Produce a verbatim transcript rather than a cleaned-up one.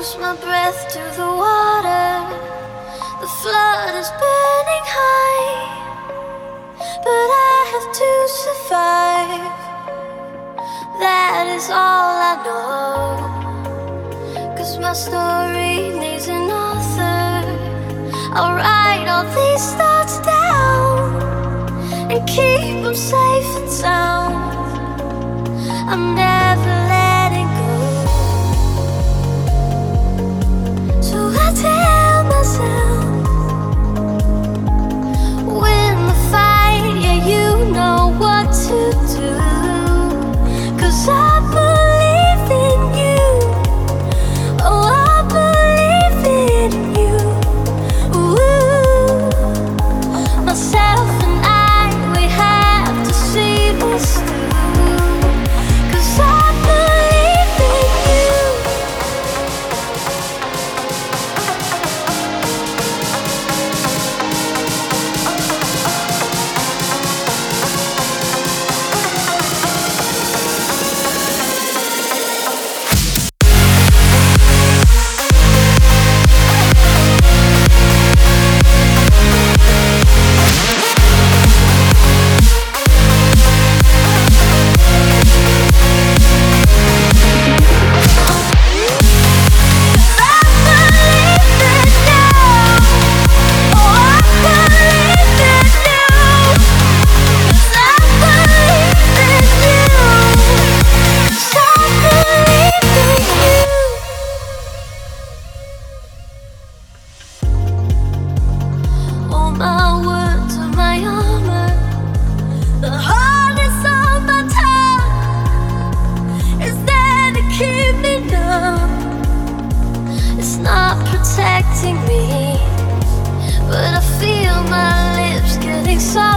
lose my breath to the water. The flood is burning high, but I have to survive. That is all I know, 'cause my story needs an author. I'll write all these thoughts down and keep them safe and sound. I'm never letting go. So I tell myself, win the fight, yeah, you know what to do. 'Cause I believe in you. Oh, I believe in you. Ooh. Myself and I, we have to see this through. 'Cause I believe in you. Protecting me, but I feel my lips getting soft.